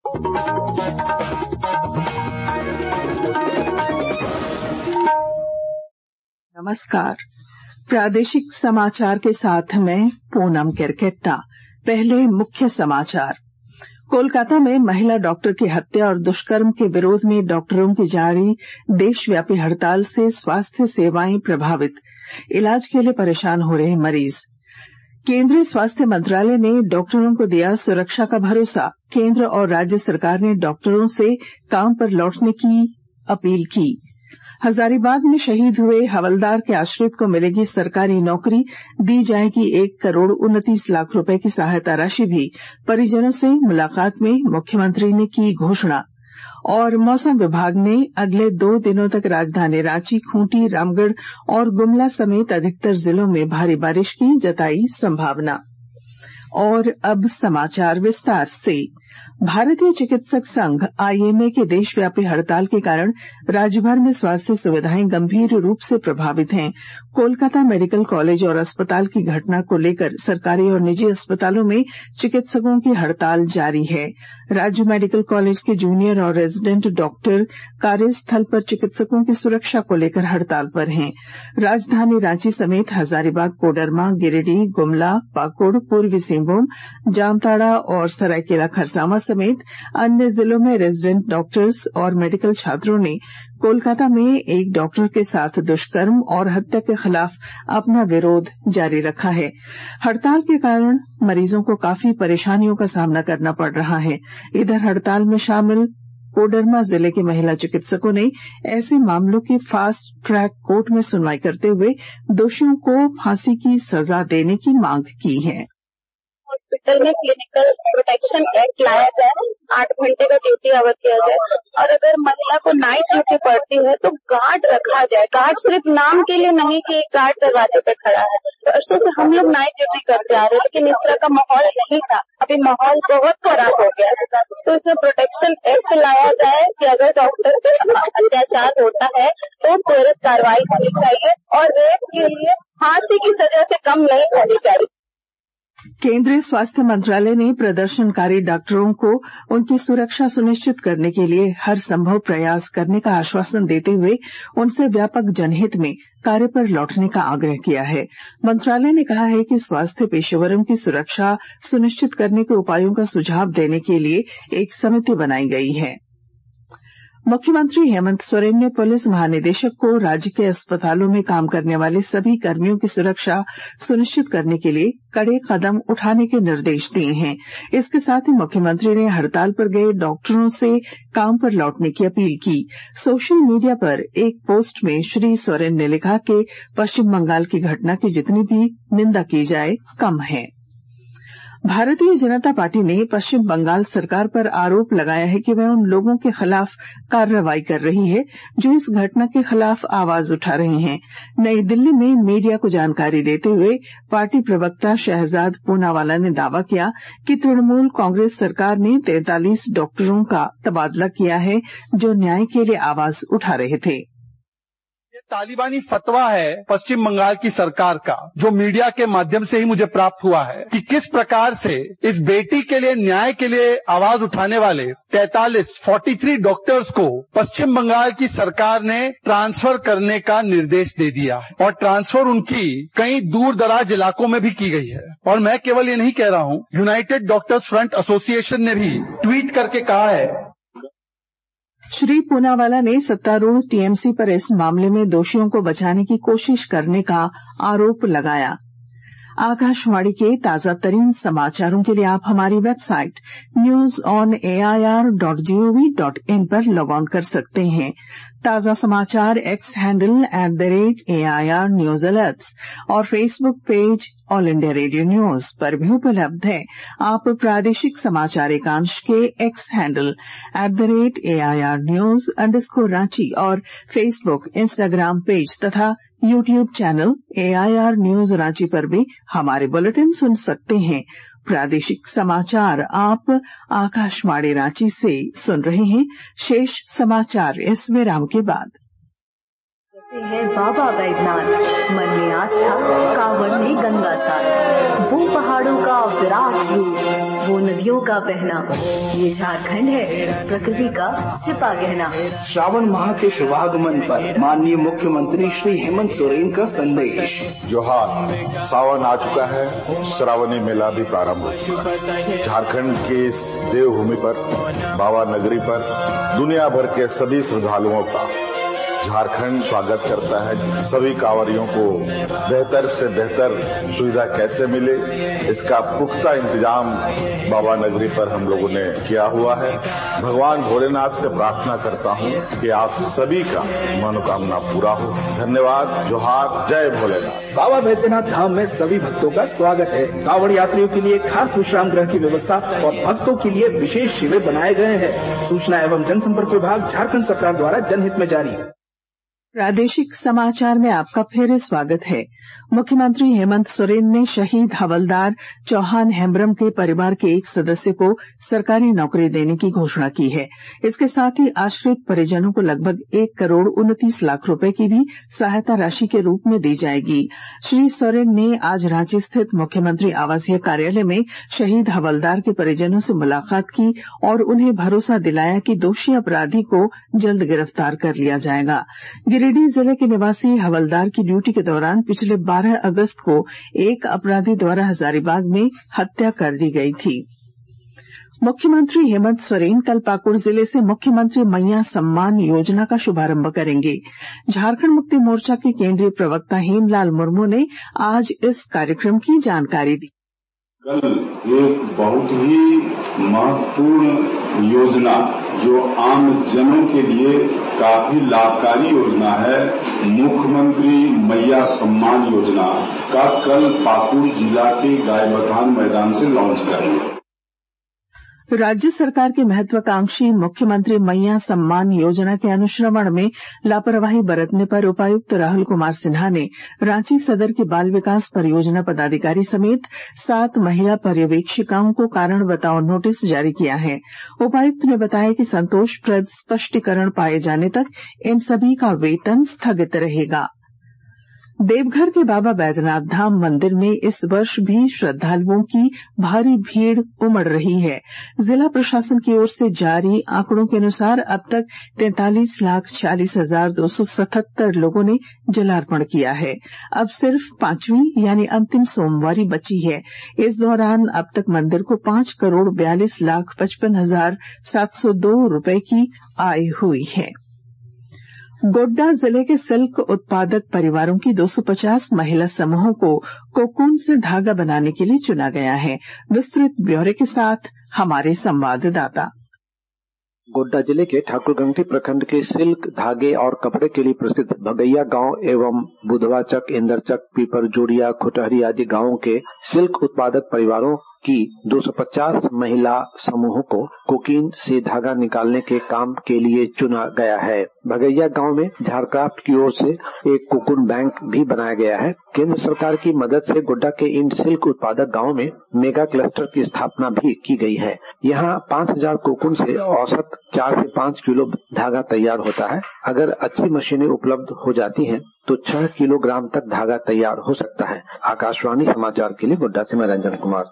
नमस्कार, प्रादेशिक समाचार के साथ मैं पूनम केरकेट्टा। पहले मुख्य समाचार। कोलकाता में महिला डॉक्टर की हत्या और दुष्कर्म के विरोध में डॉक्टरों की जारी देशव्यापी हड़ताल से स्वास्थ्य सेवाएं प्रभावित, इलाज के लिए परेशान हो रहे मरीज। केंद्रीय स्वास्थ्य मंत्रालय ने डॉक्टरों को दिया सुरक्षा का भरोसा। केंद्र और राज्य सरकार ने डॉक्टरों से काम पर लौटने की अपील की। हजारीबाग में शहीद हुए हवलदार के आश्रित को मिलेगी सरकारी नौकरी, दी जाएगी 1,29 लाख रुपए की सहायता राशि भी। परिजनों से मुलाकात में मुख्यमंत्री ने की घोषणा। और मौसम विभाग ने अगले 2 दिनों तक राजधानी रांची, खूंटी, रामगढ़ और गुमला समेत अधिकतर जिलों में भारी बारिश की जताई संभावना। और अब समाचार विस्तार से। भारतीय चिकित्सक संघ आईएमए के देशव्यापी हड़ताल के कारण राज्यभर में स्वास्थ्य सुविधाएं गंभीर रूप से प्रभावित हैं। कोलकाता मेडिकल कॉलेज और अस्पताल की घटना को लेकर सरकारी और निजी अस्पतालों में चिकित्सकों की हड़ताल जारी है। राज्य मेडिकल कॉलेज के जूनियर और रेजिडेंट डॉक्टर कार्यस्थल पर चिकित्सकों की सुरक्षा को लेकर हड़ताल पर हैं। राजधानी रांची समेत हजारीबाग, कोडरमा, गिरिडीह, गुमला, पाकुड़, पूर्वी सिंहभूम, जामताड़ा और सरायकेला खरसावां समेत अन्य जिलों में रेजिडेंट डॉक्टर्स और मेडिकल छात्रों ने कोलकाता में एक डॉक्टर के साथ दुष्कर्म और हत्या के खिलाफ अपना विरोध जारी रखा है। हड़ताल के कारण मरीजों को काफी परेशानियों का सामना करना पड़ रहा है। इधर हड़ताल में शामिल कोडरमा जिले के महिला चिकित्सकों ने ऐसे मामलों की फास्ट ट्रैक कोर्ट में सुनवाई करते हुए दोषियों को फांसी की सजा देने की मांग की है। हॉस्पिटल में क्लिनिकल प्रोटेक्शन एक्ट लाया जाए, 8 घंटे का ड्यूटी आवर किया जाए, और अगर महिला को नाइट ड्यूटी पड़ती है तो गार्ड रखा जाए। गार्ड सिर्फ नाम के लिए नहीं कि एक गार्ड दरवाजे पे खड़ा है। वर्षों से हम लोग नाइट ड्यूटी करते आ रहे हैं, लेकिन इस तरह का माहौल नहीं था। अभी माहौल बहुत खराब हो गया है, तो इसमें प्रोटेक्शन एक्ट लाया जाए कि अगर डॉक्टर पे अत्याचार होता है तो त्वरित कार्रवाई होनी चाहिए और रेप के लिए फांसी की सजा से कम नहीं होनी चाहिए। केंद्रीय स्वास्थ्य मंत्रालय ने प्रदर्शनकारी डॉक्टरों को उनकी सुरक्षा सुनिश्चित करने के लिए हर संभव प्रयास करने का आश्वासन देते हुए उनसे व्यापक जनहित में कार्य पर लौटने का आग्रह किया है। मंत्रालय ने कहा है कि स्वास्थ्य पेशेवरों की सुरक्षा सुनिश्चित करने के उपायों का सुझाव देने के लिए एक समिति बनाई गई है। मुख्यमंत्री हेमंत सोरेन ने पुलिस महानिदेशक को राज्य के अस्पतालों में काम करने वाले सभी कर्मियों की सुरक्षा सुनिश्चित करने के लिए कड़े कदम उठाने के निर्देश दिए हैं। इसके साथ ही मुख्यमंत्री ने हड़ताल पर गए डॉक्टरों से काम पर लौटने की अपील की। सोशल मीडिया पर एक पोस्ट में श्री सोरेन ने लिखा कि पश्चिम बंगाल की घटना की जितनी भी निंदा की जाए कम है। भारतीय जनता पार्टी ने पश्चिम बंगाल सरकार पर आरोप लगाया है कि वह उन लोगों के खिलाफ कार्रवाई कर रही है जो इस घटना के खिलाफ आवाज उठा रहे हैं। नई दिल्ली में मीडिया को जानकारी देते हुए पार्टी प्रवक्ता शहजाद पूनावाला ने दावा किया कि तृणमूल कांग्रेस सरकार ने 43 डॉक्टरों का तबादला किया है जो न्याय के लिए आवाज उठा रहे थे। तालिबानी फतवा है पश्चिम बंगाल की सरकार का, जो मीडिया के माध्यम से ही मुझे प्राप्त हुआ है कि किस प्रकार से इस बेटी के लिए न्याय के लिए आवाज उठाने वाले 43 डॉक्टर्स को पश्चिम बंगाल की सरकार ने ट्रांसफर करने का निर्देश दे दिया है और ट्रांसफर उनकी कई दूर दराज इलाकों में भी की गई है। और मैं केवल ये नहीं कह रहा हूं, यूनाइटेड डॉक्टर्स फ्रंट एसोसिएशन ने भी ट्वीट करके कहा है। श्री पूनावाला ने सत्तारूढ़ टीएमसी पर इस मामले में दोषियों को बचाने की कोशिश करने का आरोप लगाया। आकाशवाणी के ताजा तरीन समाचारों के लिए आप हमारी वेबसाइट newsonair.gov.in पर लॉग ऑन कर सकते हैं। ताजा समाचार X handle @AIR news alerts और Facebook page all India radio news पर भी उपलब्ध है। आप प्रादेशिक समाचार एकांश के एक्स हैंडल @AIR न्यूज _ और फेसबुक, इंस्टाग्राम पेज तथा YouTube channel AIR news Ranchi पर भी हमारे बुलेटिन सुन सकते हैं। प्रादेशिक समाचार आप आकाशवाणी रांची से सुन रहे हैं। शेष समाचार इस विराम के बाद। जैसे है बाबा बैद्यनाथ, मन में आस्था, कांवड़ में गंगा साथ, वो पहाड़ों का विराट रूप वो नदियों का बहना, ये झारखंड है प्रकृति का छिपा गहना। श्रावण माह के शुभागमन पर माननीय मुख्यमंत्री श्री हेमंत सोरेन का संदेश। जोहार, सावन आ चुका है, श्रावणी मेला भी प्रारंभ हो चुका है। झारखंड की इस देवभूमि पर, बाबा नगरी पर दुनिया भर के सभी श्रद्धालुओं का झारखंड स्वागत करता है। सभी कांवरियों को बेहतर से बेहतर सुविधा कैसे मिले, इसका पुख्ता इंतजाम बाबा नगरी पर हम लोगों ने किया हुआ है। भगवान भोलेनाथ से प्रार्थना करता हूं कि आप सभी का मनोकामना पूरा हो। धन्यवाद। जोहार, जय भोलेनाथ। बाबा बैद्यनाथ धाम में सभी भक्तों का स्वागत है। कांवड़ यात्रियों के लिए खास विश्राम गृह की व्यवस्था और भक्तों के लिए विशेष शिविर बनाए गए हैं। सूचना एवं जनसंपर्क विभाग, झारखंड सरकार द्वारा जनहित में जारी। प्रादेशिक समाचार में आपका फिर स्वागत है। मुख्यमंत्री हेमंत सोरेन ने शहीद हवलदार चौहान हेम्ब्रम के परिवार के एक सदस्य को सरकारी नौकरी देने की घोषणा की है। इसके साथ ही आश्रित परिजनों को लगभग 1 करोड़ 29 लाख रुपए की भी सहायता राशि के रूप में दी जाएगी। श्री सोरेन ने आज रांची स्थित मुख्यमंत्री आवासीय कार्यालय में शहीद हवलदार के परिजनों से मुलाकात की और उन्हें भरोसा दिलाया कि दोषी अपराधी को जल्द गिरफ्तार कर लिया जाएगा। गिरिडीह जिले के निवासी हवलदार की ड्यूटी के दौरान पिछले 12 अगस्त को एक अपराधी द्वारा हजारीबाग में हत्या कर दी गई थी। मुख्यमंत्री हेमंत सोरेन कल पाकुड़ जिले से मुख्यमंत्री मैया सम्मान योजना का शुभारंभ करेंगे। झारखंड मुक्ति मोर्चा के केंद्रीय प्रवक्ता हेमलाल मुर्मू ने आज इस कार्यक्रम की जानकारी दी। कल एक बहुत ही महत्वपूर्ण योजना जो आम जनों के लिए काफी लाभकारी योजना है, मुख्यमंत्री मैया सम्मान योजना का कल पाकुड़ जिला के गायबथान मैदान से लॉन्च करेंगे। राज्य सरकार की महत्वाकांक्षी मुख्यमंत्री मैया सम्मान योजना के अनुश्रवण में लापरवाही बरतने पर उपायुक्त राहुल कुमार सिन्हा ने रांची सदर की बाल विकास परियोजना पदाधिकारी समेत 7 महिला पर्यवेक्षिकाओं को कारण बताओ नोटिस जारी किया है। उपायुक्त ने बताया कि संतोषप्रद स्पष्टीकरण पाए जाने तक इन सभी का वेतन स्थगित रहेगा। देवघर के बाबा बैद्यनाथ धाम मंदिर में इस वर्ष भी श्रद्धालुओं की भारी भीड़ उमड़ रही है। जिला प्रशासन की ओर से जारी आंकड़ों के अनुसार अब तक 43,46,277 लोगों ने जलार्पण किया है। अब सिर्फ 5वीं यानी अंतिम सोमवारी बची है। इस दौरान अब तक मंदिर को 5,42,55,702 रुपए की आय हुई है। गोड्डा जिले के सिल्क उत्पादक परिवारों की 250 महिला समूहों को कोकून से धागा बनाने के लिए चुना गया है। विस्तृत ब्यौरे के साथ हमारे संवाददाता। गोड्डा जिले के ठाकुरगंगटी प्रखंड के सिल्क धागे और कपड़े के लिए प्रसिद्ध भगैया गांव एवं बुधवाचक, इंदरचक, पीपर जोड़िया, खुटहरी आदि गांवों के सिल्क उत्पादक परिवारों की 250 महिला समूहों को कोकीन से धागा निकालने के काम के लिए चुना गया है। भगैया गांव में झारक्राफ्ट की ओर से एक कोकून बैंक भी बनाया गया है। केंद्र सरकार की मदद से गोड्डा के इन सिल्क उत्पादक गांवों में मेगा क्लस्टर की स्थापना भी की गई है। यहाँ 5000 कोकून से औसत 4 से 5 किलो धागा तैयार होता है। अगर अच्छी मशीनें उपलब्ध हो जाती हैं तो 6 किलोग्राम तक धागा तैयार हो सकता है। आकाशवाणी समाचार के लिए गोड्डा से मैं रंजन कुमार।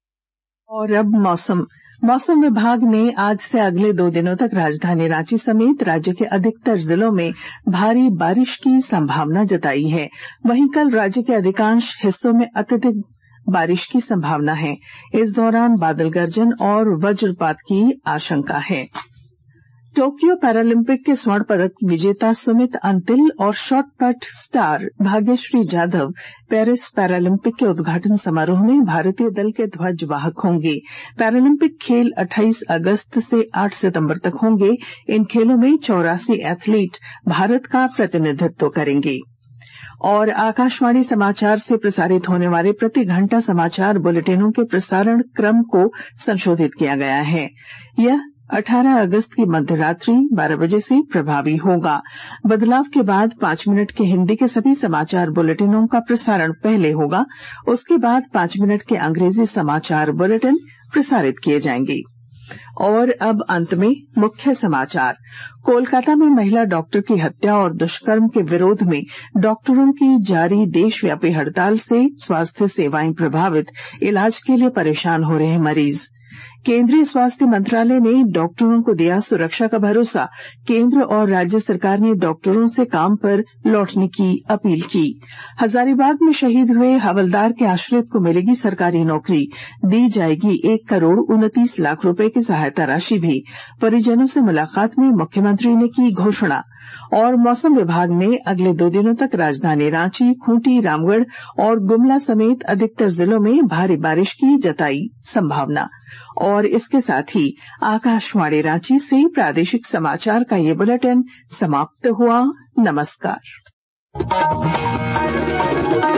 और अब मौसम विभाग ने आज से अगले 2 दिनों तक राजधानी रांची समेत राज्य के अधिकतर जिलों में भारी बारिश की संभावना जताई है। वहीं कल राज्य के अधिकांश हिस्सों में अत्यधिक बारिश की संभावना है। इस दौरान बादल गर्जन और वज्रपात की आशंका है। टोक्यो पैरालंपिक के स्वर्ण पदक विजेता सुमित अंतिल और shot put star Bhagyashree Jadhav Paris Paralympic के उद्घाटन समारोह में भारतीय दल के ध्वजवाहक होंगे। पैरालंपिक खेल 28 अगस्त से 8 सितंबर तक होंगे। इन खेलों में 84 एथलीट भारत का प्रतिनिधित्व करेंगे। और आकाशवाणी समाचार से प्रसारित होने वाले प्रति घंटा समाचार बुलेटिनों के प्रसारण क्रम को संशोधित किया गया है। यह 18 अगस्त की मध्यरात्रि 12 बजे से प्रभावी होगा। बदलाव के बाद 5 मिनट के हिंदी के सभी समाचार बुलेटिनों का प्रसारण पहले होगा। उसके बाद 5 मिनट के अंग्रेजी समाचार बुलेटिन प्रसारित किए जाएंगे। और अब अंत में मुख्य समाचार। कोलकाता में महिला डॉक्टर की हत्या और दुष्कर्म के विरोध में डॉक्टरों की जारी देशव्यापी हड़ताल से स्वास्थ्य सेवाएं प्रभावित, इलाज के लिए परेशान हो रहे मरीज। केंद्रीय स्वास्थ्य मंत्रालय ने डॉक्टरों को दिया सुरक्षा का भरोसा। केंद्र और राज्य सरकार ने डॉक्टरों से काम पर लौटने की अपील की। हजारीबाग में शहीद हुए हवलदार के आश्रित को मिलेगी सरकारी नौकरी, दी जाएगी 1,29 लाख रुपए की सहायता राशि भी। परिजनों से मुलाकात में मुख्यमंत्री ने की घोषणा। और मौसम विभाग ने अगले 2 दिनों तक राजधानी रांची, खूंटी, रामगढ़ और गुमला समेत अधिकतर जिलों में भारी बारिश की जताई संभावना। और इसके साथ ही आकाशवाणी रांची से प्रादेशिक समाचार का ये बुलेटिन समाप्त हुआ। नमस्कार।